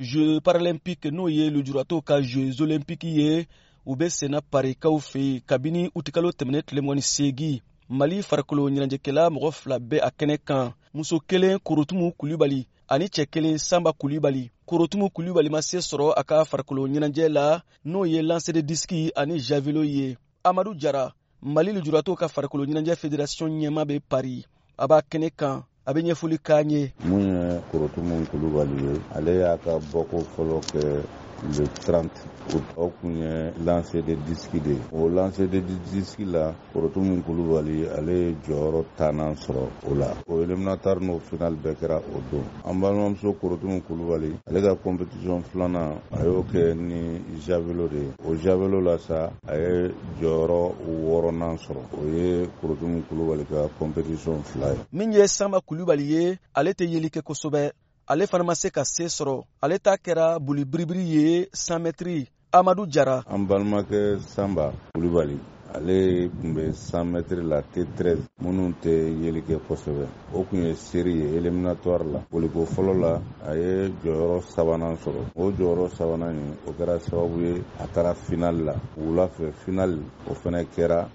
Jeux paralympiques n'o ye lujuratɔw ka Jeux olympiques ye u bɛ senna parikaw fɛ yen kabini utikalo tɛmɛnen tile 28. Mali farikolo ɲɛnajɛkɛla mɔgɔ 2 bɛ a kɛnɛ kan. Muso 1 Korotumu Kulibali ani cɛ 1 Samba Kulibali. Korotumu Kulibali ma se sɔrɔ a ka farikolo ɲɛnajɛ la n'o ye lancer de disque ani javelot ye. Amadu Jara, Mali lujuratɔw ka farikolo ɲɛnajɛ fédération ɲɛma bɛ Paris. A b'a kɛnɛ kan. A bɛ ɲɛfɔli k'an ye. Mun ye Korotumu Kulibali ye, ale y'a ka bɔko fɔlɔ kɛ le 30 août. O kun ye lancer de disque de. O lancer de disque la Korotumu Kulibali ale ye jɔyɔrɔ 10 sɔrɔ o la. O éliminatoire n'o final bɛɛ kɛra o don. An balimamuso Korotumu Kulibali ale ka compétition filanan a y'o kɛ ni javelot de ye. O javelot la sa a ye jɔyɔrɔ 6nan sɔrɔ. O ye Korotumu Kulibali ka compétition fila ye. Min ye Samba Kulibali ye, ale tɛ yeli kɛ kosɛbɛ. Ale fana ma se ka se sɔrɔ. Ale ta kɛra boli biribiri ye 100 mètres. Amadu Jara. An balimakɛ Samba Kulibali ale tun bɛ 100 mètres la T13 minnu tɛ yeli kɛ kosɛbɛ. O kun ye série ye éliminatoire la. Boliko fɔlɔ la a ye jɔyɔrɔ 3nan sɔrɔ. O jɔyɔrɔ 3nan in o kɛra sababu ye a taara final la. Wula fɛ final o fana kɛra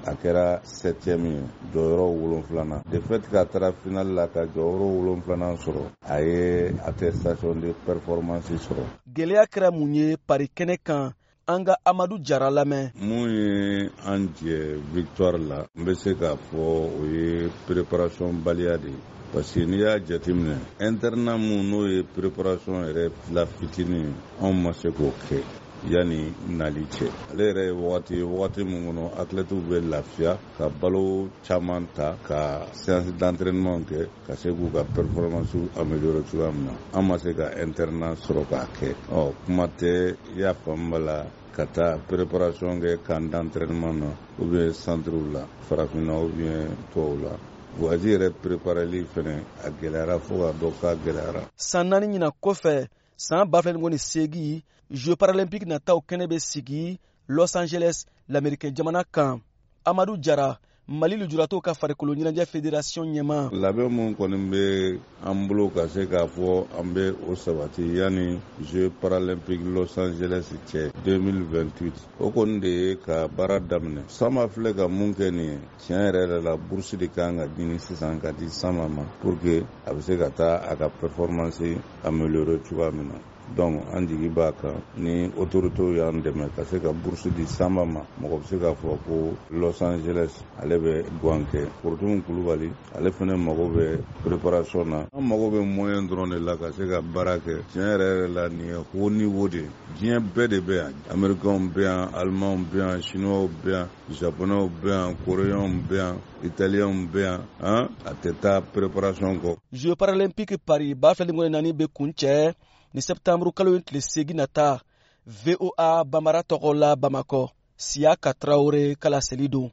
7e ye jɔyɔrɔ 7nan. De fait k'a taara final la ka jɔyɔrɔ 7nan sɔrɔ a ye attestation de performance sɔrɔ. Gɛlɛya kɛra mun ye Paris kɛnɛ kan? An ka Amadu Jara lamɛn. Mun ye an jɛ victoire la n bɛ se k'a fɔ o ye préparation baliya de ye. Parce que n'i y'a jateminɛ internat mun n'o ye préparation yɛrɛ la fitinin anw ma se k'o kɛ yanni nali cɛ. Ale yɛrɛ ye wagati min kɔnɔ athlètes bɛ lafiya ka balo caman ta ka séance d'entraînement kɛ ka se k'u ka performance améliorer cogoya min na. An ma se ka internat sɔrɔ k'a kɛ. Kuma tɛ i y'a faamu bala ka taa préparation kɛ camp d'entraînement na ou bien centre la farafinna ou bien tɔw la. Voici yɛrɛ prépareli fɛnɛ a gɛlɛyara fo ka dɔ k'a gɛlɛyara. San 4 ɲinan kɔfɛ san 2008 Jeux paralympiques nataw kɛnɛ bɛ sigi Los Angeles l'Américain jamana kan. Amadu Jara, Mali lujuratɔw ka farikolo ɲɛnajɛ fédération ɲɛma. Labɛn mun kɔni bɛ an bolo ka se k'a fɔ an bɛ o sabati yanni Jeux paralympiques Los Angeles cɛ 2028. O kɔni de ye ka baara daminɛ. Sama filɛ ka mun kɛ nin ye tiɲɛ yɛrɛ la bourse de kan ka ɲini sisan ka di Sama ma pour que a bɛ se ka taa a ka performance améliorer cogoya min na. Donc an jigi b'a kan ni autorités y'an dɛmɛ ka se ka bourse di Samba ma mɔgɔ bɛ se k'a fɔ ko Los Angeles ale bɛ guwan kɛ. Korotumu Kulibali ale fana mago bɛ préparation na. An mago bɛ moyen dɔrɔn de la ka se ka baara kɛ. Tiɲɛ yɛrɛ la nin ye haut niveau de diɲɛ bɛɛ de bɛ yan. Américains bɛ yan, Allemands bɛ yan, Chinois bɛ yan, Japonais bɛ yan, Coréens bɛ yan, Italiens bɛ yan. A tɛ taa préparation kɔ. Jeux paralympiques Paris 2024 bɛ kun cɛ ni septembre kalo in tile 8 nata. VOA Bambara tɔgɔ la Bamakɔ. Siaka Traoré kala seli don.